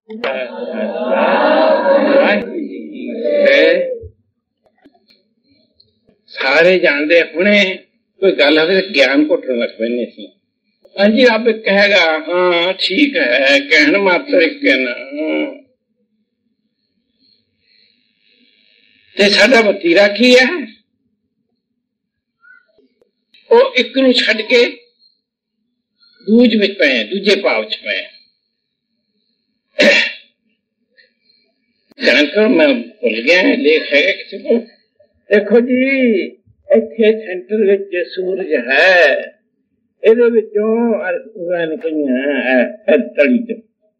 सारे जानते हुणे कोई गल हो ज्ञान घुटन लग पैने सी। हाँ जी, आप कहेगा हाँ ठीक है, कहन मात्र एक कहना ते साडा वतीरा की है, वो एक नूं छड्ड के दूज विच पए, दूजे भाव च पए। जानकर मैं भुल गया लेख है किसी को। देखो जी, इत्थे सेंटर विच सूरज है, इहदे विचों निकलियां तली चों,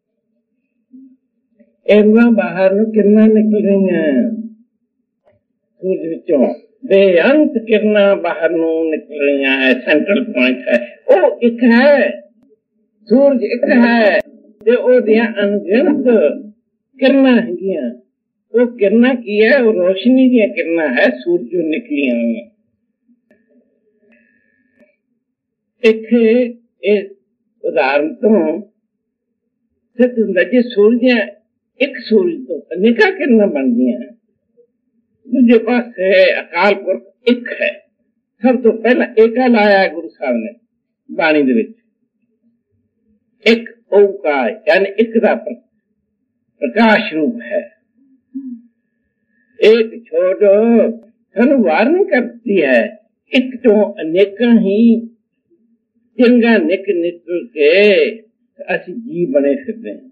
इहदां बाहर नूं किरनां निकल रहीआं सूरज विचों, बेअंत किरनां बाहर नूं निकल रहीआं है। सेंट्रल पॉइंट है, वो एक है, सूरज एक है ते ओहदियां अनगिनत किरनां हैगियां। वो किरनां की है, वो रोशनी दी किरनां है, सूरजों निकलियां हुई। इत्थे इस उदाहरण तो सिद्ध हुंदा जी सूरज एक सूरज तो अनेकां किरनां बनदियां। दूजे पासे अकाल पुरख एक है। सब तो पहला एका लाया गुरु साहब ने बाणी दे विच, एक ओंकार यानी एक दा प्रकाश रूप है। एक छोड़ो सानू वार्न करती है, एक तो अनेकां ही चंगा निक निकल के असी जी बने फिरदे हैं।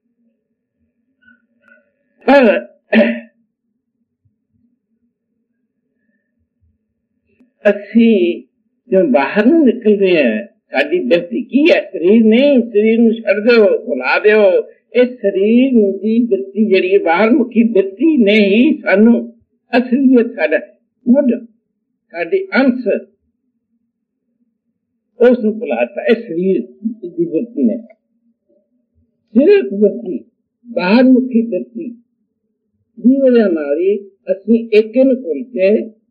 पर असी जो बाहर नूं निकल रहे हैं, साडी बिरती की है, शरीर नहीं, शरीर नूं छड्ड दो, भुला दो। इस शरीर की बिरती जिहड़ी बाहर मुखी बिरती ने ही सानू असलियत साडा मुड साडी अंश उस नूं भुलाता। इस शरीर की बिरती ने सिर्फ बिरती बाहर मुखी बिरती दी वजह नाल ही असीं एके नूं भुल के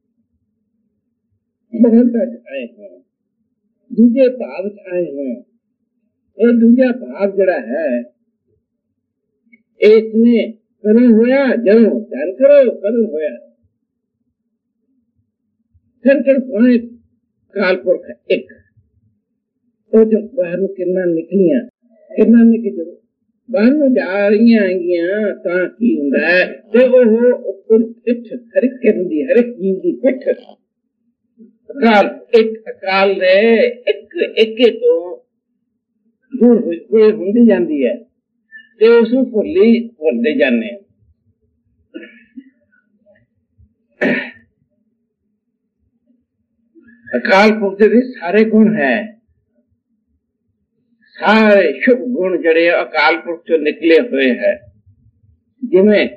महंता च आए हैं, दूजे भाव च आए हैं। ये दूजा भाव जिहड़ा है, इसने कदम होया जदों ध्यान करो, कदम होया सेंटर पॉइंट काल पुरख एक। तो जो बाहर नूं किरनां निकलियां, किरनां निकल जो बाहर नूं जा रहीआं हैगियां तां की हुंदा है ते ओह पिठ हर एक किरण दी, हर एक जीव दी पिठ अकाल एक अकाल दे एके तो दूर हुंदी जांदी है ते उस नूं भुलदे जाने। अकाल पुरख दे सारे गुण है, सारे शुभ गुण जड़े अकाल पुरख चों निकले हुए है। जिवें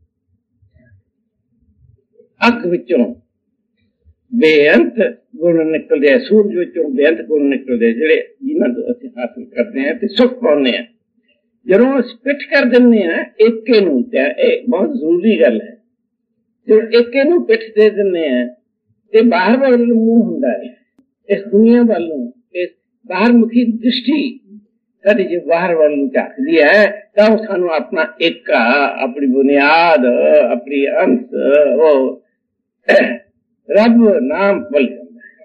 अग विचों बेअंत गुण निकलदे हैं, सूरज विचों बेअंत गुण निकलदे जिहड़े जिन्हां तों असीं हासिल करते हैं ते सुख पाउने हैं। जदों असीं पिठ कर दिंदे हैं एके नूं, ये बहुत जरूरी गल है, जदों एके नूं पिठ दे दिंदे हैं ते बाहर वाल मूंह हुंदा है, इस दुनिया वालों इस बाहर मुखी दृष्टि साडी जे बाहर वाल नूं झाकदी है तां सानू अपना एका, अपनी बुनियाद, अपनी अंश ओ रब नाम भुल जांदा है।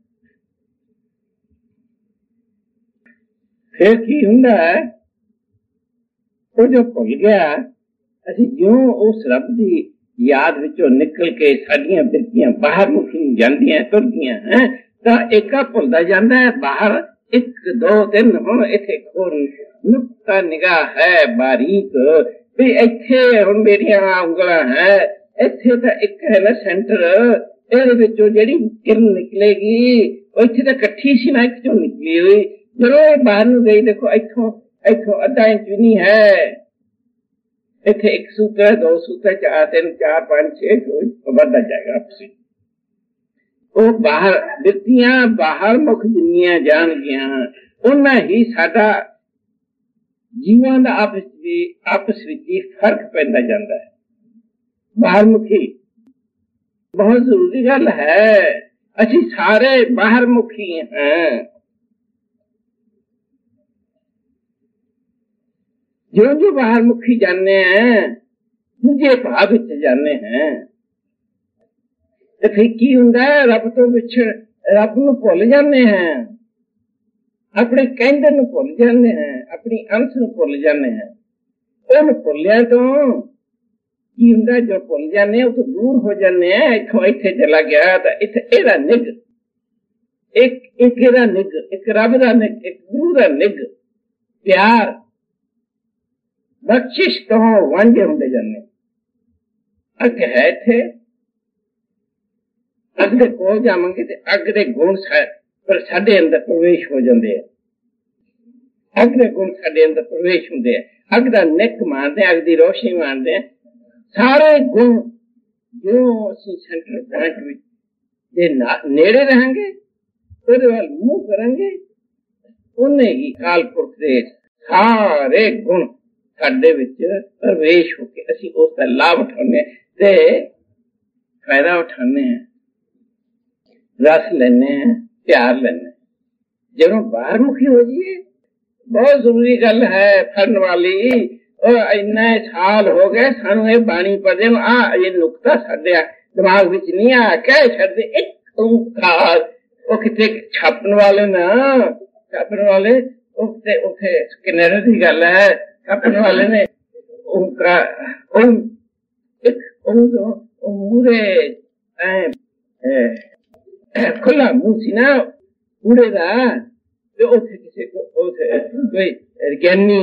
फिर की हुंदा है, वो जो भुल गया असीं ज्यों उस रब दी याद विचों निकल के साडियां बिरतियां बाहर मुखी जांदियां तुरदियां हैं तां एका भुलदा जांदा है। बाहर एक दो दिन हुण इत्थे खोल नुक्ता निगाह है बारीक भी इत्थे हुण मेरियां उंगलां है, इत्थे तां एक है ना सेंटर, ਇਹਦੇ ਵਿੱਚੋਂ ਜਿਹੜੀ ਕਿਰਨ ਨਿਕਲੇਗੀ ਉਹ ਇੱਥੇ ਤਾਂ ਇਕੱਠੀ ਸੀ ਨਾ, ਇੱਕ ਚੋਂ ਨਿਕਲੀ ਹੋਈ। ਜਦੋਂ ਇਹ ਬਾਹਰ ਨੂੰ ਗਈ ਦੇਖੋ ਇੱਥੋਂ ਅੱਧਾ ਇੰਚ ਵੀ ਨਹੀਂ ਹੈ, ਇੱਥੇ ਇੱਕ ਸੂਤਰ, ਦੋ ਸੂਤਰ, 4, 3, 4, 5, 6 ਵੱਧਦਾ ਜਾਏਗਾ ਆਪਸੀ। ਉਹ ਬਾਹਰ ਬਿਰਤੀਆਂ ਬਾਹਰ ਮੁਖ ਜਿੰਨੀਆਂ ਜਾਣਗੀਆਂ ਉਹਨਾਂ ਹੀ ਸਾਡਾ ਜੀਵਾਂ ਦਾ ਆਪਸ ਵਿੱਚ ਹੀ ਫਰਕ ਪੈਂਦਾ ਜਾਂਦਾ ਹੈ। ਬਾਹਰ ਮੁਖੀ बहुत जरूरी गल है, असी सारे बाहर मुखी हैं। ਜਿਉਂ ਜਿਉਂ ਬਾਹਰ ਮੁਖੀ ਜਾਂਦੇ हैं ਦੂਜੇ ਭਾਵ ਵਿੱਚ ਜਾਂਦੇ हैं ਤੇ ਫਿਰ ਕੀ ਹੁੰਦਾ ਹੈ, ਰੱਬ ਤੋਂ ਵਿਛੜ ਰੱਬ ਨੂੰ ਭੁੱਲ ਜਾਂਦੇ हैं, ਆਪਣੇ ਕਹਿੰਦੇ ਨੂੰ ਭੁੱਲ ਜਾਂਦੇ हैं, ਆਪਣੀ ਅੰਸ਼ ਨੂੰ ਭੁੱਲ ਜਾਂਦੇ हैं। ਉਹਨੂੰ ਭੁੱਲਿਆ ਤੋਂ ਕੀ ਹੁੰਦਾ, ਜੋ ਭੁੱਲ ਜਾਂਦੇ ਉਹ ਤੋਂ ਦੂਰ ਹੋ ਜਾਂਦੇ ਆ। ਇੱਥੋਂ ਇੱਥੇ ਚਲਾ ਗਿਆ ਤਾਂ ਇੱਥੇ ਇਹਦਾ ਨਿੱਘ, ਇੱਕ ਇਹਦਾ ਨਿੱਘ, ਇੱਕ ਰੱਬ ਦਾ ਨਿੱਘ, ਇੱਕ ਗੁਰੂ ਦਾ ਨਿੱਘ, ਪਿਆਰ, ਬਖਸ਼ਿਸ਼ ਤੋਂ ਵਾਂਝੇ ਹੁੰਦੇ ਜਾਂਦੇ। ਅੱਗ ਹੈ ਇੱਥੇ, ਅੱਗ ਦੇ ਕੋਲ ਜਾਵਾਂਗੇ ਤੇ ਅੱਗ ਦੇ ਗੁਣ ਪਰ ਸਾਡੇ ਅੰਦਰ ਪ੍ਰਵੇਸ਼ ਹੋ ਜਾਂਦੇ ਆ। ਅੱਗ ਦੇ ਗੁਣ ਸਾਡੇ ਅੰਦਰ ਪ੍ਰਵੇਸ਼ ਹੁੰਦੇ ਆ। ਅੱਗ ਦਾ ਨਿੱਕ ਮਾਰਦੇ, ਅੱਗ ਦੀ ਰੋਸ਼ਨੀ ਮਾਰਦੇ, ਸਾਰੇ ਗੁਣ ਜੋ ਅਸੀਂ ਸੈਂਟਰ ਪੁਆਇੰਟ ਵਿੱਚ ਦੇ ਨੇੜੇ ਰਹਾਂਗੇ, ਉਹਦੇ ਵੱਲ ਮੂੰਹ ਕਰਾਂਗੇ, ਉਹਨੇ ਹੀ ਕਾਲ ਪੁਰਖ ਦੇ ਸਾਰੇ ਗੁਣ ਸਾਡੇ ਵਿੱਚ ਪ੍ਰਵੇਸ਼ ਹੋ ਕੇ ਅਸੀਂ ਉਸ ਦਾ ਲਾਭ ਉਠਾਉਂਦੇ ਤੇ ਫਾਇਦਾ ਉਠਾਉਂਦੇ ਹਾਂ, ਰਸ ਲੈਂਦੇ ਹਾਂ, ਪਿਆਰ ਲੈਂਦੇ। ਜਦੋਂ ਬਾਹਰ ਮੁਖੀ ਹੋ ਜਾਈਏ, ਬਹੁਤ ਜ਼ਰੂਰੀ ਗੱਲ ਹੈ ਫੜਨ ਵਾਲੀ। ਉਹ ਇੰਨੇ ਸਾਲ ਹੋ ਗਏ ਸਾਨੂੰ ਇਹ ਬਾਣੀ ਪੜ੍ਹਦੇ ਨੂੰ, ਇਹ ਨੁਕਤਾ ਸਾਡੇ ਦਿਮਾਗ ਵਿੱਚ ਨਹੀਂ ਆ, ਕਹਿ ਛੱਡਦੇ ਇੱਕ ਓਂਕਾਰ। ਉਹ ਕਿਤੇ ਛਾਪਣ ਵਾਲੇ ਨਾ, ਛਾਪਣ ਵਾਲੇ ਉੱਥੇ ਕਿਨਾਰੇ ਦੀ ਗੱਲ ਹੈ, ਛਾਪਣ ਵਾਲੇ ਨੇ ਓਂਕਾਰ ਉਹ ਮੂਰੇ ਖੁੱਲਾ ਮੂੰਹ ਸੀ ਨਾ ਪੂਰੇ ਦਾ, ਤੇ ਉੱਥੇ ਕਿਸੇ ਕੋਈ ਗਿਆਨੀ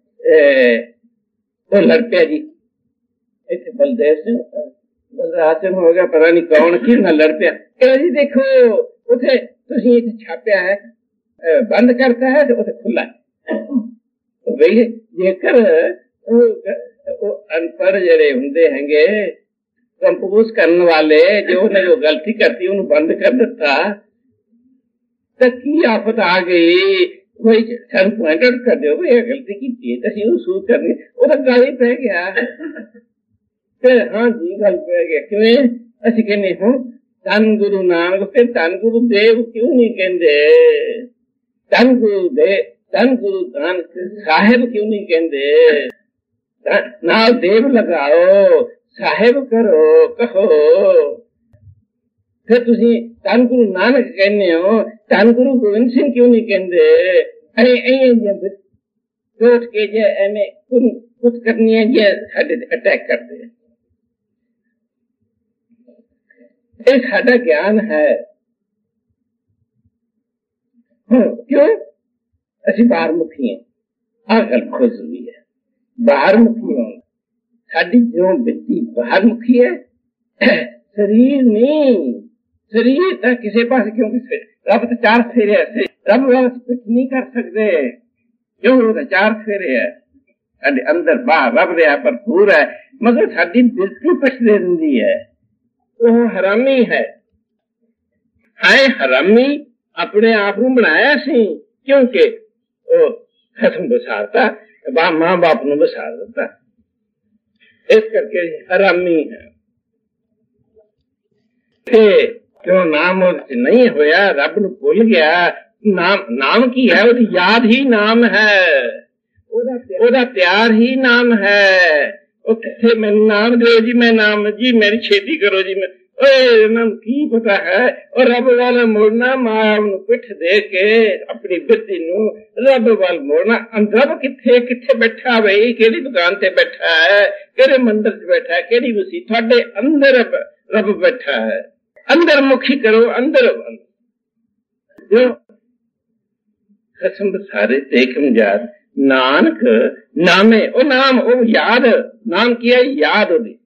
ਉਹ ਲੜ ਪਿਆ ਜੀ। ਇੱਥੇ ਬਲਦੇਵ ਸਿੰਘ ਬਲਰਾਜ ਸਿੰਘ ਹੋ ਗਿਆ, ਪਤਾ ਨਹੀਂ ਕੌਣ ਕਿਹਦੇ ਨਾਲ ਲੜ ਪਿਆ। ਕਹਿੰਦਾ ਜੀ ਦੇਖੋ ਉੱਥੇ ਤੁਸੀਂ ਇੱਥੇ ਛਾਪਿਆ ਹੈ, ਬੰਦ ਕਰਤਾ ਹੈ ਤੇ ਉੱਥੇ ਖੁੱਲਾ ਹੈ। ਜੇਕਰ ਉਹ ਅਨਪੜ੍ਹ ਜਿਹੜੇ ਹੁੰਦੇ ਹੈਗੇ ਕੰਪੋਜ਼ ਕਰਨ ਵਾਲੇ, ਜੋ ਉਹਨੇ ਜੋ ਗਲਤੀ ਕਰਤੀ ਉਹਨੂੰ ਬੰਦ ਕਰ ਦਿੱਤਾ ਤਾਂ ਕੀ ਆਫਤ ਆ ਗਈ। ਕੋਈ ਸਾਨੂੰ ਪੁਆਇੰਟ ਆਊਟ ਕਰ ਦਿਓ ਵੀ ਇਹ ਗਲਤੀ ਕੀਤੀ ਹੈ ਤਾਂ ਅਸੀਂ ਉਹਨੂੰ ਸੂਟ ਕਰਨੀ। ਉਹਦਾ ਗੱਲ ਹੀ ਪੈ ਗਿਆ ਤੇ ਹਾਂ ਜੀ ਗੱਲ ਪੈ ਗਿਆ। ਕਿਵੇਂ ਅਸੀਂ ਕਹਿੰਦੇ ਹੁਣ ਧੰਨ ਗੁਰੂ ਨਾਨਕ, ਫਿਰ ਧੰਨ ਗੁਰੂ ਦੇਵ ਕਿਉਂ ਨਹੀਂ ਕਹਿੰਦੇ? ਧੰਨ ਗੁਰੂ ਦੇਵ, ਧੰਨ ਗੁਰੂ ਨਾਨਕ ਸਾਹਿਬ ਕਿਉਂ ਨਹੀਂ ਕਹਿੰਦੇ? ਨਾਲ ਦੇਵ ਲਗਾਓ, ਸਾਹਿਬ ਕਰੋ, ਕਹੋ। ਫਿਰ ਤੁਸੀਂ ਧੰਨ ਗੁਰੂ ਨਾਨਕ ਕਹਿੰਦੇ ਹੋ, ਧੰਨ ਗੁਰੂ ਗੋਬਿੰਦ ਸਿੰਘ ਕਿਉਂ ਨਹੀਂ ਕਹਿੰਦੇ? ਸੋਚ ਕੇ ਜੇ ਐਵੇਂ ਕੁਝ ਕਰਨੀ ਹੈ ਜੇ ਸਾਡੇ ਤੇ ਅਟੈਕ ਕਰਦੇ। ਇਹ ਸਾਡਾ ਗਿਆਨ ਹੈ। ਕਿਉਂ ਅਸੀਂ ਬਾਹਰ ਮੁਖੀ ਹਾਂ? ਆਹ ਗੱਲ ਖੁਦ ਵੀ ਹੈ, ਬਾਹਰ ਮੁਖੀ ਹੋਣਾ। ਸਾਡੀ ਜੋ ਬਿੱਤੀ ਬਾਹਰ ਮੁਖੀ ਹੈ, ਸਰੀਰ ਨਹੀਂ। ਸਰੀਰ ਤਾਂ ਕਿਸੇ ਪਾਸੇ, ਕਿਉਂਕਿ ਰੱਬ ਤਾਂ ਚਾਰ ਫੇਰੇ ਹੈ, ਰੱਬ ਵਾਸਤੇ ਕੁਝ ਨਹੀਂ ਕਰ ਸਕਦੇ ਕਿਉਂ? ਉਹ ਤਾਂ ਚਾਰ ਫੇਰੇ ਹੈ, ਸਾਡੇ ਅੰਦਰ ਬਾਹਰ ਰੱਬ ਰਿਹਾ ਭਰਪੂਰ ਹੈ, ਮਗਰ ਸਾਡੀ ਬਿਲਕੁਲ ਪਿੱਛ ਦੇ ਦਿੰਦੀ ਹੈ। ਉਹ ਹਰਾਮੀ ਹੈ। ਹਾਏ ਹਰਾਮੀ ਆਪਣੇ ਆਪ ਨੂੰ ਬਣਾਇਆ ਸੀ, ਕਿਉਂਕਿ ਉਹ ਖਸਮ ਬਸਾਰਤਾ, ਮਾਂ ਬਾਪ ਨੂੰ ਬਸਾਰ ਦਿੱਤਾ, ਇਸ ਕਰਕੇ ਹਰਾਮੀ ਹੈ। ਤੇ ਕਿਉਂ ਨਾਮ ਉਹਦੇ ਚ ਨਹੀਂ ਹੋਇਆ, ਰੱਬ ਨੂੰ ਭੁੱਲ ਗਿਆ। ਨਾਮ ਕੀ ਹੈ? ਉਹਦੀ ਯਾਦ ਹੀ ਨਾਮ ਹੈ, ਉਹਦਾ ਪਿਆਰ ਹੀ ਨਾਮ ਹੈ। ਉਹ ਕਿੱਥੇ ਮੈਨੂੰ ਨਾਮ ਦਿਓ ਜੀ, ਮੈਂ ਨਾਮ ਜੀ ਮੇਰੀ ਛੇਤੀ ਕਰੋ ਜੀ। ਓਏ ਇਹਨਾਂ ਨੂੰ ਕੀ ਪਤਾ ਹੈ? ਉਹ ਰੱਬ ਵਾਲਾ ਮੋੜਨਾ, ਮਾਂ ਨੂੰ ਪਿੱਠ ਦੇ ਕੇ ਆਪਣੀ ਬਿਰਤੀ ਨੂੰ ਰੱਬ ਵੱਲ ਮੋੜਨਾ। ਰੱਬ ਕਿੱਥੇ ਕਿੱਥੇ ਬੈਠਾ ਬਈ? ਕਿਹੜੀ ਦੁਕਾਨ ਤੇ ਬੈਠਾ ਹੈ? ਕਿਹੜੇ ਮੰਦਿਰ ਚ ਬੈਠਾ ਹੈ? ਕਿਹੜੀ ਮਸੀਤ? ਤੁਹਾਡੇ ਅੰਦਰ ਰੱਬ ਬੈਠਾ ਹੈ। ਅੰਦਰ ਮੁਖੀ ਕਰੋ, ਅੰਦਰ ਜੋ ਖਸਮ ਸਾਰੇ ਦੇਖਮ ਯਾਦ ਨਾਨਕ ਨਾਮੇ। ਉਹ ਨਾਮ, ਉਹ ਯਾਦ, ਨਾਮ ਕੀ ਹੈ? ਯਾਦ ਉਹਦੀ।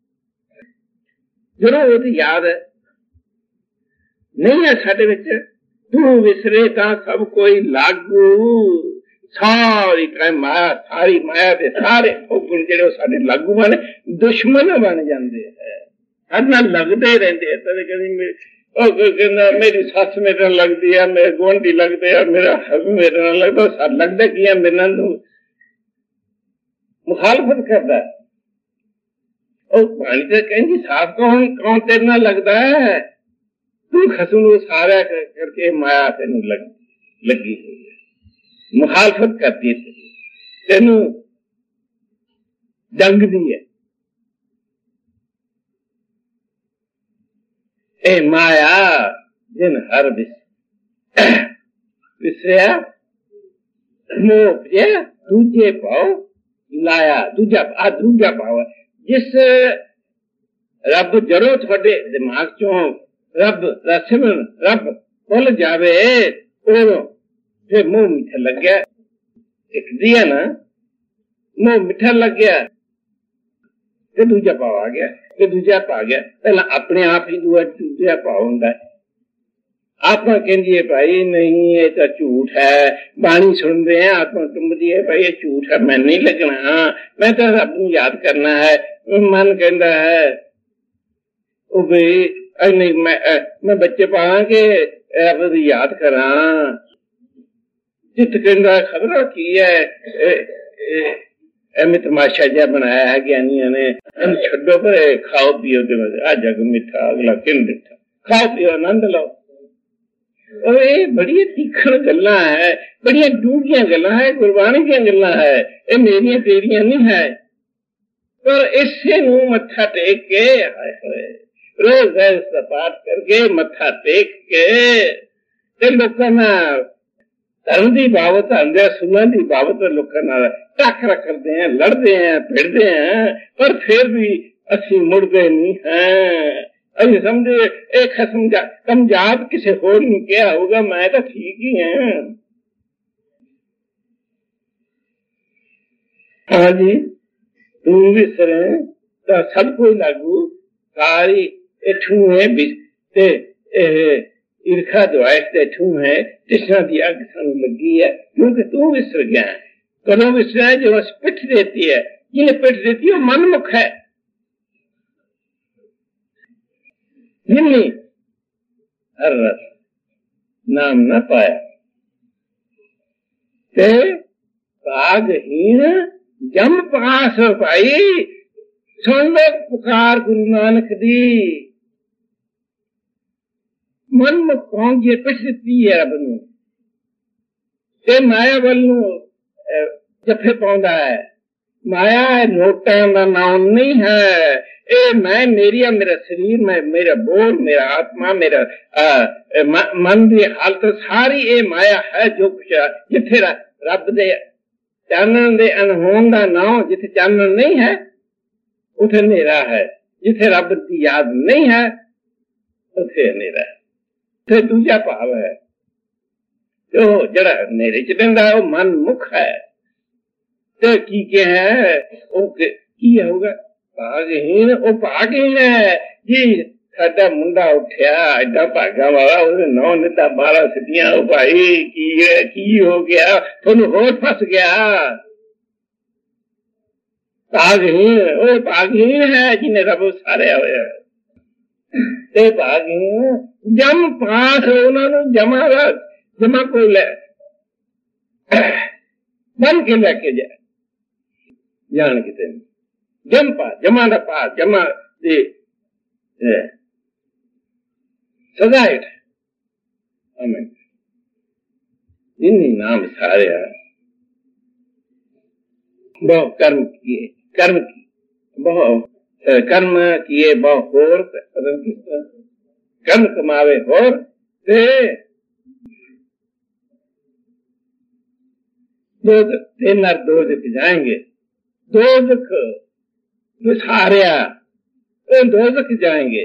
ਜਦੋਂ ਉਹਦੀ ਯਾਦ ਨਹੀਂ ਹੈ ਸਾਡੇ ਵਿੱਚ, ਤੂੰ ਵਿਸਰੇ ਤਾਂ ਸਭ ਕੋਈ ਲਾਗੂ। ਸਾਰੀ ਮਾਇਆ, ਸਾਰੀ ਮਾਇਆ ਦੇ ਸਾਰੇ ਗੁਣ ਜਿਹੜੇ ਉਹ ਸਾਡੇ ਲਾਗੂ ਬਣ, ਦੁਸ਼ਮਣ ਬਣ ਜਾਂਦੇ ਹੈ, ਸਾਡੇ ਨਾਲ ਲੱਗਦੇ ਰਹਿੰਦੇ ਆ। ਕਦੇ ਕਦੇ ਉਹ ਕਹਿੰਦਾ ਮੇਰੀ ਸੱਸ ਮੇਰੇ ਨਾਲ ਲੱਗਦੀ ਆ, ਮੇਰੇ ਗੁਆਂਢੀ ਲੱਗਦੇ ਆ, ਮੇਰਾ ਹਸਬੈਂਡ ਮੇਰੇ ਨਾਲ ਲੱਗਦਾ। ਸਾ ਲੱਗਦਾ ਕੀ ਆ? ਮੇਰੇ ਨਾਲ ਮੁਖਾਲਫਤ ਕਰਦਾ। ਉਹ ਬਾਣੀ ਤੇ ਕਹਿੰਦੀ ਸਾਥ ਕੌਣ ਤੇਰੇ ਨਾਲ ਲੱਗਦਾ ਹੈ? ਤੂੰ ਖਸਮ ਨੂੰ ਸਾਰਾ ਕਰਕੇ ਮਾਇਆ ਤੈਨੂੰ ਲੱਗੀ ਹੋਈ ਹੈ, ਮੁਖਾਲਫਤ ਕਰਦੀ ਤੈਨੂੰ डंगदी है। ए माया जिन हर विसरिया मोह पिया दूजे भाव लाया। दूजा भाव है जिस रब जरो थोड़े दिमाग चो रब दा सिमरन रब भुल जावे और फिर मुंह मीठा लग गया। एक दिया ना मुंह मीठा लग गया ते दूजा भाव आ गया, ते दूजा भाव आ गया। पहला अपने आप ही दूजा भाव हुंदा है। आत्मा कहती है भाई नहीं ये तो झूठ है, बाणी सुन रहे हैं आत्मा टुंबदी है भाई ये झूठ है, मैं नहीं लगना, मैं तो रब नूं याद करना है। मन कहता है ओ भाई नहीं मैं बच्चे पाला के रब दी याद करा। चित कहता खबर की है एवं तमाशा जहा बनाया है ज्ञानियों ने, छो पर खाओ पियो आ जग मिठा अगला किन दिता, खाओ पियो आनंद लो। और ये बड़ी तीखण गल्लां है, बड़िया डूंघियां गल्लां है, गुरबाणी दी गल्लां है, ये मेरिया तेरिया नहीं है। पर इसे नूं मत्था टेक के हाय हाय रोज इसका पाठ करके मत्था टेक के लोगों ना धर्म की बाबत आंदे सुनने की बाबत लोगों ना टाकरा करते हैं, लड़ते हैं, भिड़ते हैं, पर फिर भी असी मुड़ते नहीं हैं। अभी समझे एक कमजात किसी होर नहीं क्या होगा, मैं तो ठीक ही है। हाँ जी तू भी सरे तो सब कोई लागू सारी इठू है ते ईर्खा द्वेष इठू है तिसना दी अग सन लगी है क्योंकि तू विसर गया है। कदों विसरा है जो पिठ देती है, जिन्हें पिठ देती है मनमुख है। जिन्नी हर रस नाम न पाया ते भागहीन जम पास पाई। सुन लो पुकार गुरु नानक दी, मन मुख कौन जी पिछ दी है रब नूं ते माया वल नूं जफे पाउंदा है। माया नोटां दा नाम नहीं है। ए मैं मेरिया मेरा शरीर में मेरा बोल मेरा आत्मा मेरा मन की हालत सारी ए माया है। जो कुछ जिथे रब दे चानन दे अनहोन दा नाम, जिथे चानन नहीं है उथे अंधेरा है, जिथे रब की याद नहीं है उथे अंधेरा है। उथे दूजा भाव है जो जड़ा अंधेरे च रहिंदा है मन मुख है। तो की है वो की होगा भागहीन। वो भागहीन है जी। साडा मुंडा उठिया एडा भागा वाला उसने 9 निदा 12 सिद्धियां। भाई की हो गया थोनू होर फस गया। भागहीन वो भागहीन है जिन्हें रब सारिया होया ते भागहीन जम पास उन्होंने जमा को ले बन के लेके जाए जान किते जम पास जमा दा पास जमा दे सदा है। आमीन। इन्हीं नाम सारे बहु कर्म किए बहु होर कर्म कमावे होर ते नर दोजख जाएंगे। दोजख सारिया दोजख जाएंगे।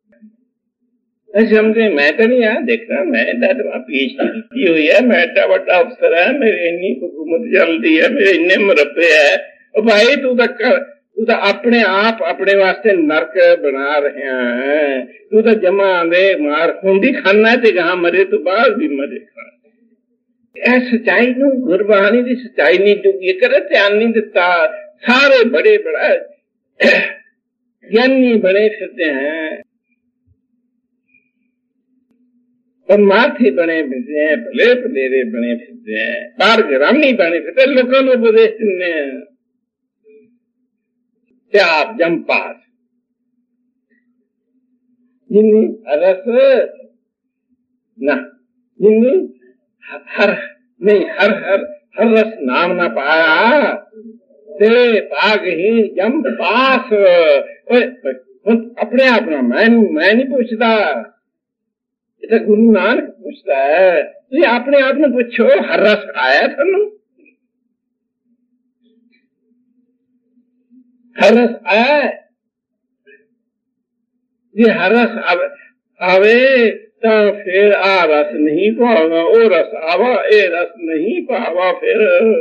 समझे मैं तो नहीं यहाँ देखना, मैं PhD की हुई है, मैं एडा बड़ा अफसर है, मेरी इन्नी हुकूमत चलती है, मेरे इन्ने मुरब्बे है। भाई तू तो अपने आप अपने वास्ते नरक बना रहे हैं। तू तो जमा दे मार खूंदी खाना है, जहां मरे तो बाद भी मरे खाना। सच्चाई नू गुरबाणी की सच्चाई नहीं चुकी करे, ध्यान नहीं दिता। सारे बड़े बड़ा ज्ञानी बने फिरते हैं, परमार्थी बने फिरते हैं, भले भलेरे बने फिरते हैं, पारग्रामी बने फिरते हैं, लोगों को उपदेश देने आप जमपास जिन्नी रस ना जिन्नी हर रस नाम ना पाया ते भागहीन जम पास। अपने आप ना मैं नहीं पूछता, ये तो गुरु नानक पूछता है। तुम अपने आप ने पूछो, हर रस आया थानू? हर रस आया? ये हर रस आवे तो फिर आ रस नहीं पावा, ओ रस आवा ए रस नहीं पावा, फिर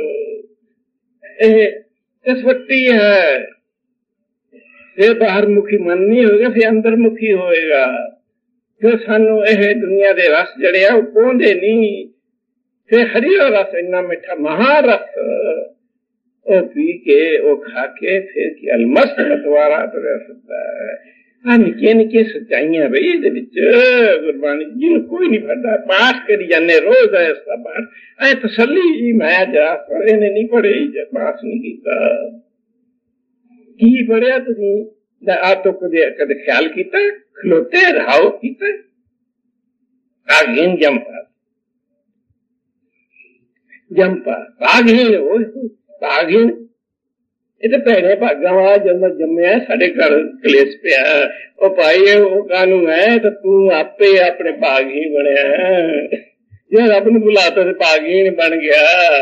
कसवट्टी है। फिर बाहर मुखी मन नहीं होगा, फिर अंदर मुखी होएगा। फिर सानू यह दुनिया दे रस जड़े आ पौंदे नहीं। फिर हरिया रस इन्ना मिठा महारस ओ पी के ओ खा के फिर की अलमस्त मतवारा तुरया फिरदा है। निक्कियां निक्कियां सच्चाइयां बई इहदे विच गुरबाणी जिन्नू कोई नहीं पढ़दा। पाठ करी जाने रोज है इसका पाठ। ऐ तसल्ली जी मैं जरा पढ़े ने नहीं पढ़े पाठ नहीं कीता। की पढ़िया तुसीं? आप तो कदे ख्याल कीता? खलोते रहाओ कीता? भागहीन जंपा भागहीन भागहीन ये तो भैड़े भागा वाला जन्म जम्मिया साडे घर कलेश पिया। ओ भाई वो कानू है तो तू आपे अपने भागहीन बनया। जे रब नूं बुलाता तो भागहीन बन गया।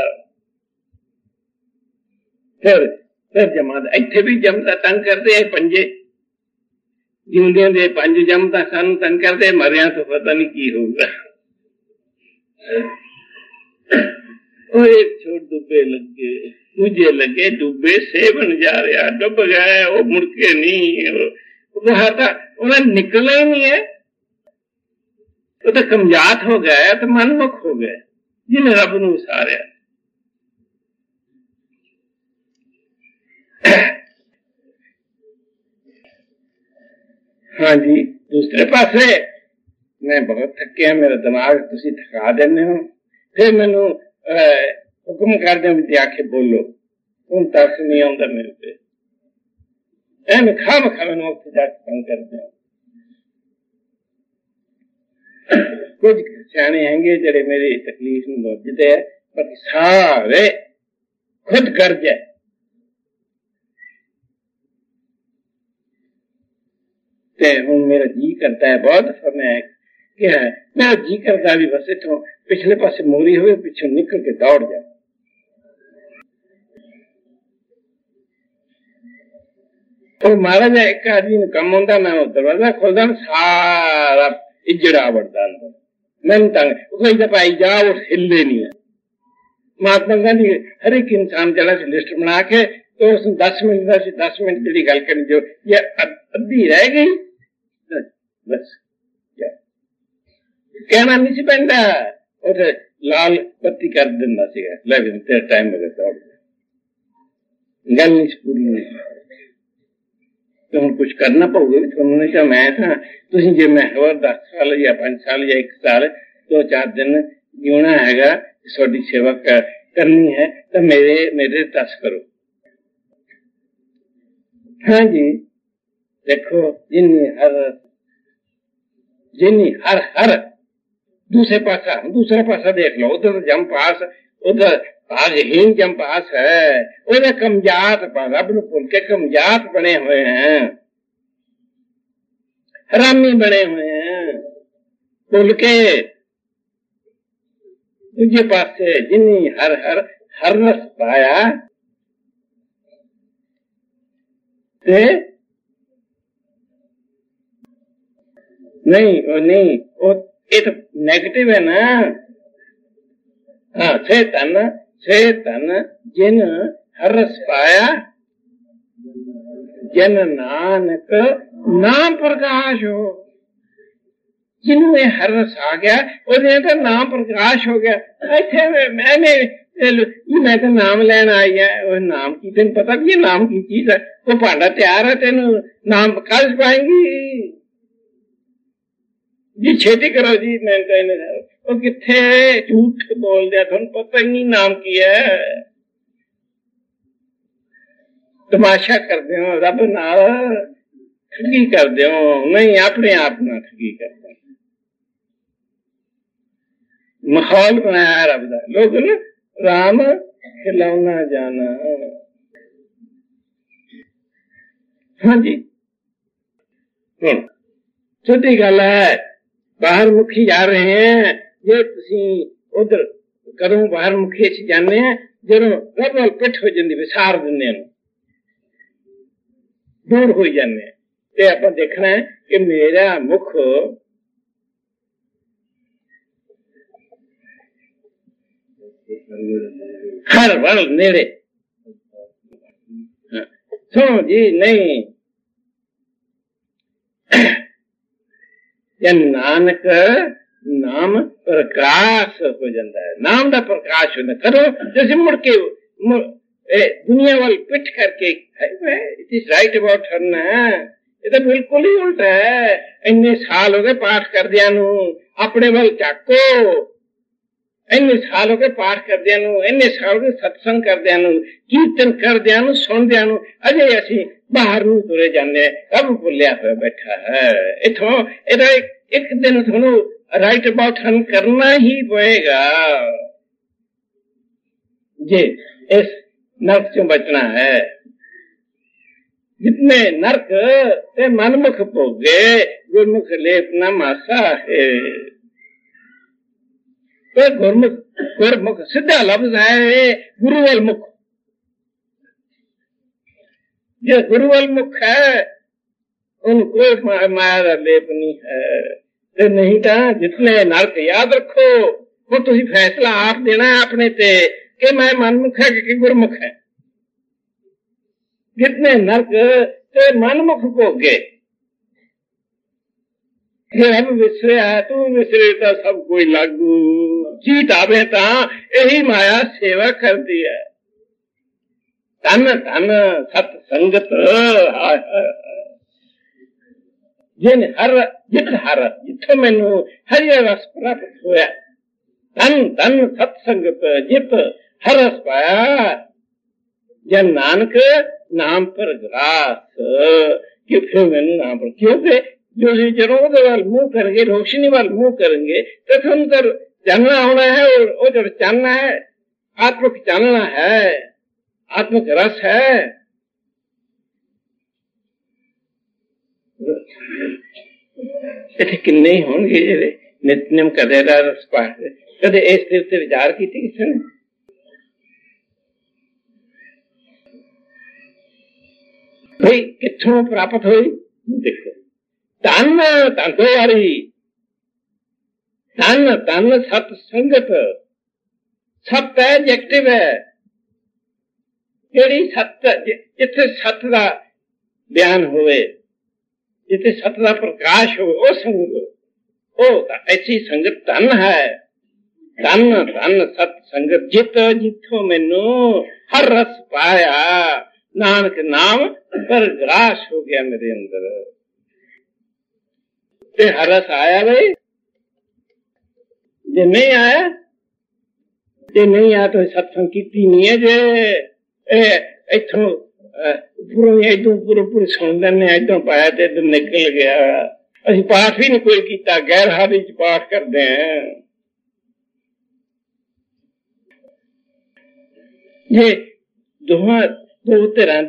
फिर जमा इत्थे भी जमता तंग करते हैं पंजे जिंदियां दे पंज जमता सानू तंग करते, मरिया तो पता नहीं की होगा। एक छोड़ डुबे लगे दूजे लगे डुबे से बन जा रहा डुब गए वो मुड़के नहीं उन्हें निकलना ही नहीं है। वो तो कमजात हो गया तो मनमुख हो गए जिन्हें रब नूं विसारिया। हाँ जी, दूसरे पासे मैं बहुत थकिया, मेरा दिमाग तुसी थका देने हो। फिर मैनू हुक्म कर दे आके बोलो, हूं तरस नहीं आता मेरे पे। मैं खा मैनू उत्थे जाके तंग करते हैं। कुछ सियाने हैंगे जेड़े मेरी तकलीफ नूं बुझदे है, बाकी सारे खुद गर्ज है। हूं मेरा जी करता है बहुत दफा मैं क्या है मेरा जी करता भी बस इथों पिछले पासे मोरी हुए पिछों निकल के दौड़ जाए। तो महाराज एक आदमी ने कम होता, मैं वो दरवाजा खोलता सारा इजड़ा बढ़ता अंदर। मैंने तंग दफा जा वो हिले नहीं है। महात्मा गांधी हर एक इंसान जरा से लिस्ट बना के तो उसने 10 मिनट जी गल करनी जो ये अद्धी रह गई बस कहना नहीं सी पैंदा। उसे लाल बत्ती कर देना सीगा, ले भी तेरा टाइम हो गया दौड़ गल नहीं पूरी नहीं। तो हम कुछ करना पऊगा। उन्होंने कहा मैं था तुम जे मैं और 10 साल या 5 साल या 1 साल 2-4 दिन जीना हैगा, थोड़ी सेवा करनी है तो मेरे दस करो। हाँ जी, देखो जिन्नी हर दूसरा पासा देख लो। उधर जम पास, उधर भागहीन जम पास है। उधर कमजात रब नूं भुल के कमजात बने हुए हैं, हरामी बने हुए हैं भुल के। दूजे पासे जिन्नी हर रस पाया ते नहीं वो ये तो नेगेटिव है ना। हाँ, से तन जिन हर रस पाया जन नानक नाम प्रकाश हो। जिन्होंने हर रस आ गया और तो नाम प्रकाश हो गया। मैं तो नाम लेना आई है, वो नाम की तेन पता भी है नाम की चीज है। वो भांडा तैयार है, तेन नाम कल पाएंगी जी, छेती करो जी। मैं वो किथे झूठ बोल दिया, तुम पता ही नहीं नाम की है। तमाशा कर दो रब नाल ठगी कर दो, नहीं अपने आप ना ठगी कर दो। माहौल बनाया रब दा। लोग ना राम खिलौना जाना हाँ जी, सीधी गल है, बाहर मुखी जा रहे हैं, जे तुसी उधर करो बाहर मुखी च जाने हैं, ਜਦੋਂ रब नाल पिठ हो जाती विसार दिंदे दूर हो जाने, ते आपां देखना है कि मेरा मुख हर वल नेड़े। सुनो जी, नहीं नानक नाम प्रकाश हो जाता है, नाम का प्रकाश होता। करो जैसे मुड़ के दुनिया वाल पिठ करके it is right about her ना, ये तो बिल्कुल ही उल्टा है। इन्ने साल हो गए पाठ करदियां नू, अपने वाल झाको, इन्ने साल हो गए पाठ करदियां नू, इन्ने साल हो गए सत्संग करदियां नू, कीर्तन करदियां नू, सुनदियां नू, अजे असी बाहर नू तुरे जाने, रब भुलिया हुआ बैठा है। इथों इहदा एक दिन थोनू राइट अबाउट हन करना ही पड़ेगा जे इस नरक से बचना है। जितने नरक ते मनमुख भोगे, गुरमुख लेपना मासा है। तो गुरमुख सीधा लफ्ज है गुरुवल मुख। जो गुरुवल मुख है उनको माया का लेप नहीं है। तो नहीं तो जितने नरक याद रखो, वो तुसी फैसला आप देना है अपने ते कि मैं मनमुख है कि गुरमुख है। जितने नरक ते मनमुख भोगे, रब विसरिया तू विसरे तो सब कोई लागू, जीत आवे ता यही माया सेवा करती है। धन धन सत संगत जिन हर जित हर जिथों मैनू हरिया रस प्राप्त होया, धन धन सत संगत जित हर रस पाया, जन नानक नाम पर ग्रास। कि फिर मैनू नाम पर, क्योंकि जो जरूर ਉਹਦੇ ਵੱਲ मुंह करेंगे, रोशनी वाल मुंह करेंगे तो तुम तो जानना होना है। और वो जब जानना है आत्मिक जानना है, आत्मिक रस है। इतने किन्ने ही होंगे जेडे नित्यनेम कदे दा रस पाते, कदे इस दिल ते विचार कीती किसी ने? भाई किथों प्राप्त हुई? देखो धन धन दो वारी, धन धन सत संगत। सत है एडजेक्टिव है, जेड़ी सत जिथे सत का बयान होवे, जिथे सत का प्रकाश हो, वो संगत, वो ऐसी संगत धन है। धन धन सत संगत जित जिथों मैनू हर रस पाया, नानक नाम पर ग्रास हो गया मेरे अंदर। ते हर रस आया भाई, जे नहीं आया, जे नहीं आया तो सत्संग की नहीं है। जे इथों इधों पूरे सुन लेने, इधों पाया तो इधर निकल गया। असि पाठ भी नहीं कोई किया, गैर हाली च पाठ करते हैं। ये दो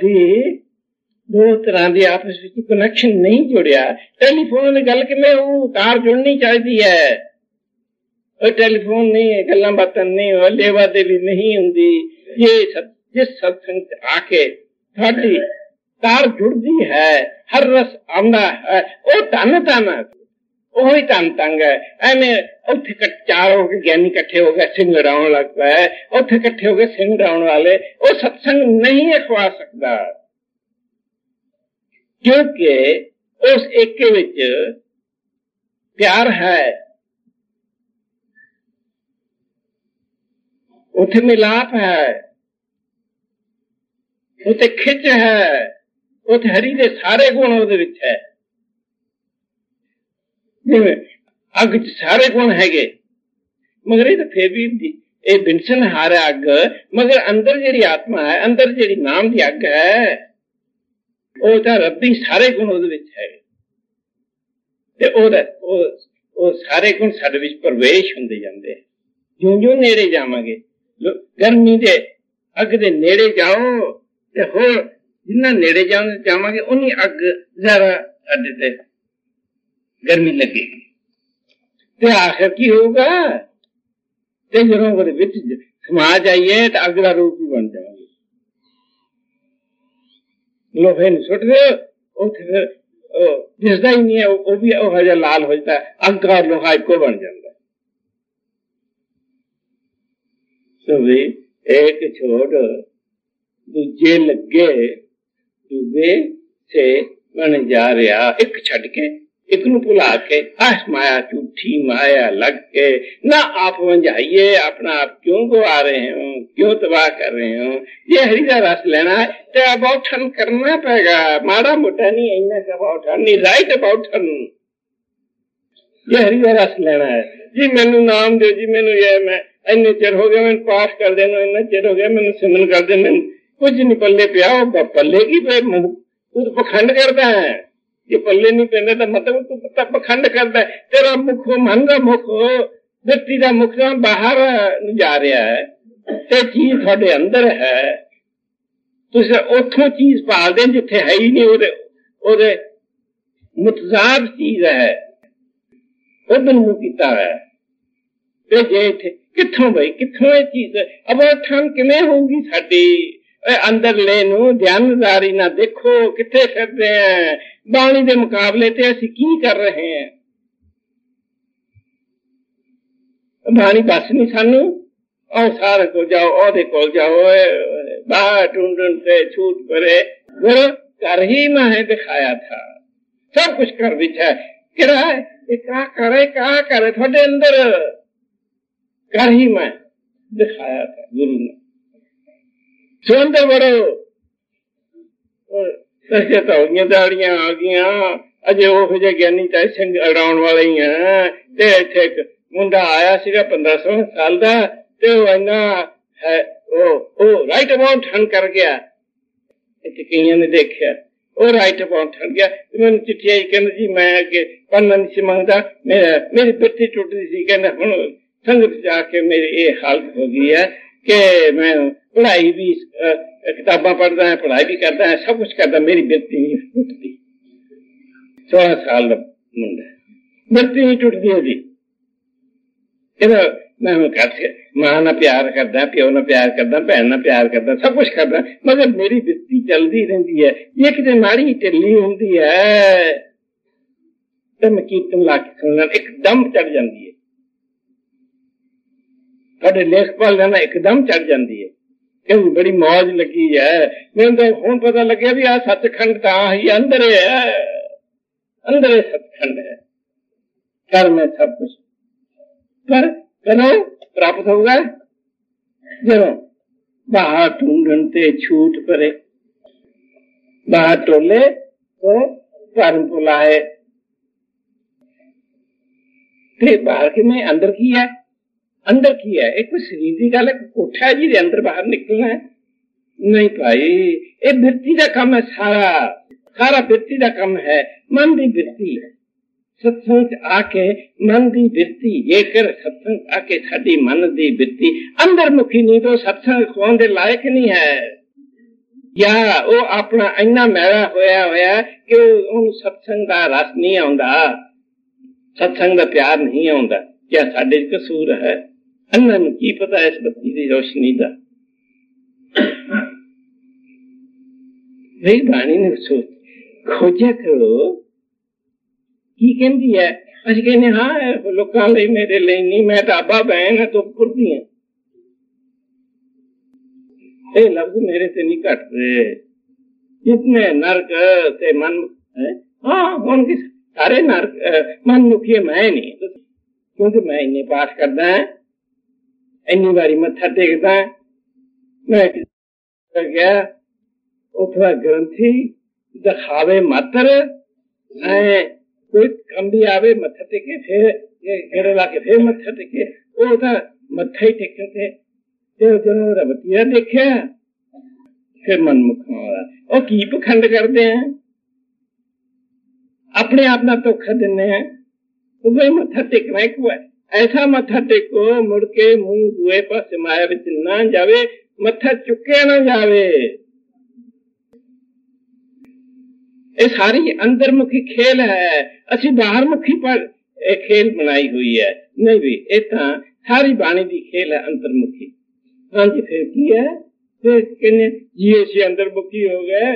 तरह की आपस में कनेक्शन नहीं जुड़िया। टेलीफोन ने गल कि वो तार जुड़नी चाहिए है, और टेलीफोन नहीं, गल्लां बातां नहीं, लेवा देवी नहीं होंदी। ये जिस सत्संग आके साडी तार जुड़ती है, हर रस आंदा है, वो धन धन ਉਹੀ ਧੰਨ ਤੰਗ है। ਐਵੇਂ ਉੱਥੇ ਚਾਰ ਹੋ ਕੇ ਗਿਆਨੀ ਇਕੱਠੇ ਹੋ ਗਏ, ਸਿੰਘ ਉਡਾਉਣ ਲੱਗ ਪਏ। ਉੱਥੇ ਇਕੱਠੇ ਹੋ ਕੇ ਸਿੰਘ ਉਡਾਉਣ ਵਾਲੇ, ਉਹ ਸਤਸੰਗ नहीं ਅਖਵਾ ਸਕਦਾ, क्योंकि उस एक विच प्यार है, उथे मिलाप है, उथे खिच है, उथे हरि दे सारे गुण ਉਹਦੇ ਵਿੱਚ है। जिवें अग च सारे गुण हैगे, मगर ये तो फिर भी ये बिनसन हार है अग, मगर अंदर जिहड़ी आत्मा है, अंदर जिहड़ी नाम की अग है, वो तो रब्बी सारे गुण ਉਹਦੇ ਵਿੱਚ है। ते ਉਹ सारे गुण ਸਾਡੇ ਵਿੱਚ ਪ੍ਰਵੇਸ਼ ਹੁੰਦੇ ਜਾਂਦੇ। ਜਿਉਂ-ਜਿਉਂ ਨੇੜੇ ਜਾਵਾਂਗੇ, गर्मी दे अग दे नेड़े जाओ ते होर जिन्ना नेड़े जावांगे उन्नी अग ज्यादा साडे ते गर्मी लगेगी ते आखिर की होगा ते जदों ओहदे विच समा जाइए तो अग दा रूप ही बन जावांगे लोहे नूं सुट दे उत्थे फिर दिसदा ही नहीं है वो भी ओह जिहा लाल हो जाता है अग और लोहा इक्को बन जाता है तो भी एक छोड़ दूजे लगे दूबे से बन जा रहा एक छड़ के एक नूं भुला के आस माया झूठी माया लग के ना आप वंझाइए अपना आप क्यों गवा रहे हो क्यों तबाह कर रहे हो ये हरी का रस लेना है तो अबाउठन करना पड़ेगा माड़ा मोटा नहीं इन्ना का अबाउठन नहीं राइट अबाउठन ये हरी का रस लेना है जी मैनू नाम दो जी मैनू ये मैं इन्ने चिर हो गया मैं पाठ कर देना इन्ना चिर हो गया मैनू सिमरन कर देना कुछ नहीं पल्ले पिया पल्ले की तू तो पखंड करता है ये पल्ले नहीं पैंदा तो मतलब तू पखंड करता है तेरा मुख मन का मुख व्यक्ति का मुख बाहर जा रहा है ते चीज थोड़े अंदर है तुझे उथों चीज पाल दे जिथे है ही नहीं ओदे मुतजाद चीज है उधर मुंह कीता है ते जे इथे किथों भाई किथों ये चीज अब ठन किवें होगी साडी अंदर लेनू ध्यानदारी ना देखो किथे फिरते हैं बाणी दे मुकाबले ते असी की कर रहे हैं बाणी बस नहीं सानू और सारे को जाओ ओदे कोल जाओ बाहर ढूंढ से छूट करे वो कर ही मैं दिखाया था सब कुछ कर बिछा किरा ये क्या करे थोड़े अंदर कर ही मैं दिखाया था गुरु ने सुनते बड़ो सचे तो दाड़ियां आ गई अजे वो ज्ञानी चाहे सिंह अड़ाउन वाले ही हैं ते इत्थे एक मुंडा आया सीगा 15-16 साल दा ते इन्ना है ओ राइट अबाउट ठन कर गया इत्थे कईयां ने देखिया ओ राइट अबाउट ठन गया मैंने चिट्ठी आई कहंदा जी मैं अगे पढ़ना नहीं सी मंगदा मेरी बिरती टुटदी सी कहंदा हुण संगत जाके मेरी ये हालत हो गई है कि मैं पढ़ाई भी किताबा पढ़ता है पढ़ाई भी करता है सब कुछ करता मेरी बिरती नहीं टूटती 16 साल का मुंडा बिरती नहीं टूटती होती मैं मां ना प्यार करदा प्यो ना प्यार करदा भैन ना प्यार करदा सब कुछ करदा मगर मेरी बिरती चलती रहती है ये किते माड़ी ढिल्ली होंदी है तो मैं कीर्तन ला के सुनना एकदम चढ़ जाती है थोड़े लेखपाल लेना एकदम चढ़ जाती है क्योंकि बड़ी मौज लगी है मैंने तो हुण पता लगे भी आ सचखंड तो ही अंदर है अंदर सचखंड है कर में सब कुछ पर करो प्राप्त होगा जरो बाहर ढूंढते छूट परे बाहर टोले तो परम पुलाए बाहर के में अंदर की है एक शरीर की गल कोठा है जी अंदर बाहर निकलना है नहीं भाई ये बिरती का काम है सारा बिरती का काम है मन की बिरती है सत्संग आके मन की बिरती जेकर सत्संग आके साडी मन की बिरती अंदर मुखी नहीं तो सत्संग खोन दे लायक नहीं है या वो अपना इन्ना मैला होया कि उन सत्संग का रस नहीं आउंदा सत्संग का प्यार नहीं आउंदा क्या साडे कसूर है अन्ना नूं की पता इस बत्ती की रोशनी का भाई बाणी ने सोच खोजा करो की कहती है असं कहने हाँ लोगों लिए मेरे लिए नहीं मैं ढाबा बहन है तो पुरती है ये लफ्ज मेरे से नहीं कटते जितने नरक से मन हाँ उनके सारे नरक मन मुखी मैं नहीं क्योंकि मैं इन्ने पाठ करदा है इन्नी बारी मत्था टेकदा मैं गया उठा ग्रंथी दिखावे मात्र कोई कम भी आवे मत्था टेके फिर घेरे ला के फिर मत्था टेके वो मत्था ही टेके थे जो रवतिया देखा फिर मनमुख और की पखंड करते हैं अपने आप ना धोखा देने हैं तो भाई मत्था टेकना ही हुआ ऐसा मत्था टेको मुड़ के मुंह दुए पासे माया विच ना जावे मत्था चुके ना जावे ये सारी अंतर्मुखी खेल है, असी बाहर मुखी पर खेल बनाई हुई है नहीं भी, ये सारी बाणी की खेल है अंतर्मुखी। हाँ जी, फिर की है, फिर कहने जी असी अंतर्मुखी हो गए।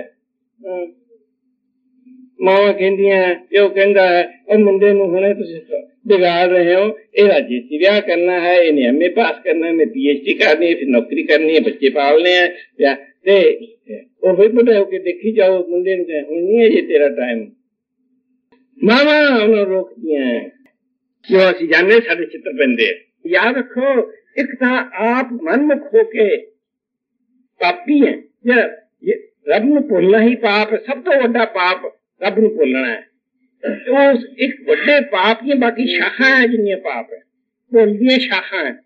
मावा कहंदियां, प्यो कहंदा है और मुंडे नूं हुणे तुसीं बिगाड़ रहे हो, एदा जीसी विआह करना है, इन्हें एमए पास करना है, मैं पीएचडी करनी है, फिर नौकरी करनी है, बच्चे पालने हैं, ते वो फिर बड़ा होके देखी जाओ मुंडे नूं कहे हुण नहीं है जी तेरा टाइम। मावा उन्होंने रोक दिया है जो असी जाने साडे चित्र पैंदे। याद रखो, एक तो आप मनमुख होके पापी है, रब नूं भुलना ही पाप है, सब तो वड्डा पाप रब नूं भुलना है। उस एक बड़े पाप की बाकी शाखा है, जिन्नियां पाप है भुलदियां शाखा है।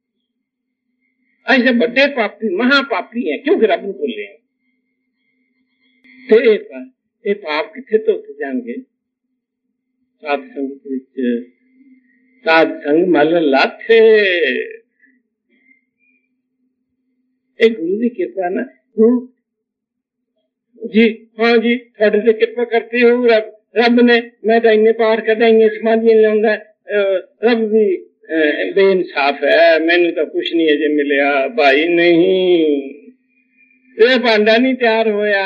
ऐसे बड़े पापी महापापी है क्योंकि रब नूं भुल रहे हैं। तो ये पाप किथे तो जाएंगे? साध संगत विच साध संग मल लाथे। एक गुरु की कृपा ना, गुरु जी हाँ जी थोड़े से कृपा करते हो रब ने, मैं तो इन्ने पाठ करता इन्ने समाधि लाऊंगा, रब भी बेइंसाफ है, मैंने तो कुछ नहीं अजे मिलिया। भाई नहीं, ये भांडा नहीं तैयार होया,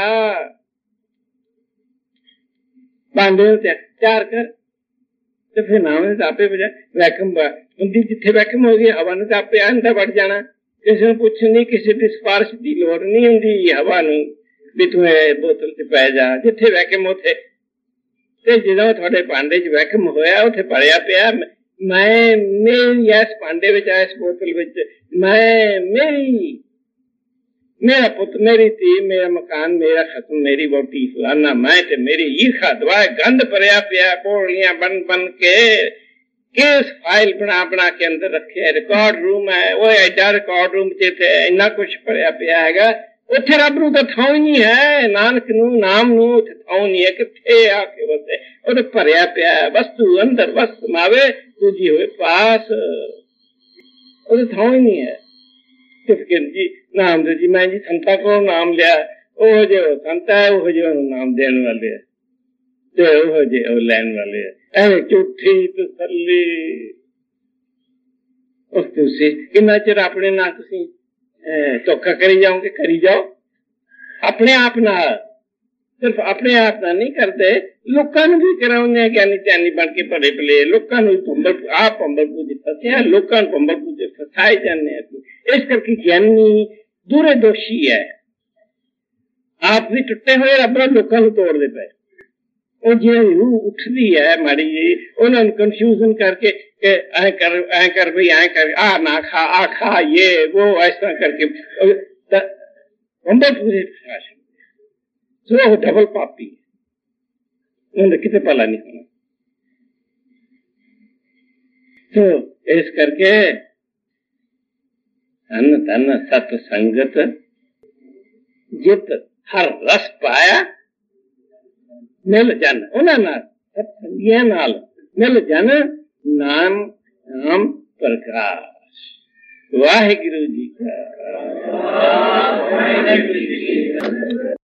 भांडे तैयार कर तो फिर नाम ने आपे बजा वैक्यूम उनकी जिथे वैक्यूम हो गई हवा ने तो आपे अंदर बढ़ जाना। किसी ने पूछ नहीं, किसी की सिफारिश की लोड़ नहीं होंगी हवा नूं भी तू बोतल च पै जा, जिथे वैक्यूम उथे। जो थोड़े भांडे च वैक्यूम होया उथे भरिया पिया, मैं मेरी इस भांडे विच इस बोतल विच मैं मेरी मेरा पुत मेरी धी मेरा मकान मेरा खत्म मेरी वोटी फलाना मैं ते मेरी ईर्खा दवा गंद भरिया पिया, पोलियां बन बन के केस फाइल बना बना के अंदर रखे, रिकॉर्ड रूम है वो एडा रिकॉर्ड रूम च इन्ना कुछ भरिया पिया है, उथे रब नूं तां थां ही नहीं है, नानक नूं नाम नूं उथे थां नहीं है, किथे आके वसे उते भरिया पिया वस्तु अंदर वस्तु मावे दूजी होए पास, उते थां ही नहीं है। जी नाम दे जी, मैं जी संता को नाम लिया, वो जो संता है वो जो नाम देने वाले है, वो जो लैन वाले है, ऐ झूठी तसल्ली। उस तुसी किन्ना चिर अपने ना तुसी धोखा करी जाओगे, करी जाओ अपने आप ना, सिर्फ अपने आप ना नहीं करते, लोकां नूं भी कराउने ज्ञानी ज्ञानी बन के भले भले लोकां नूं पंबल आप पंबल पूजे फसे, लोकां नूं पंबल पूजे फसाए जाने। इस करके ज्ञानी दूरे दोषी है, आप भी टुटे हुए रब लोकां नूं तोड़दे पे। और जिहड़ी रूह उठदी है माड़ी जी, उन्होंने कंफ्यूजन करके ऐ कर भाई ऐ कर, आ ना खा आ खा ये वो ऐसा करके पंबल पूजे फसा वो डबल पापी उन्हें कितने पला नहीं होना। तो इस करके धन धन सत संगत जित हर रस पाया मिल जन, उन्होंने सत्संगियां नाल मिल जन नाम नाम प्रकाश। वाहिगुरु जी का।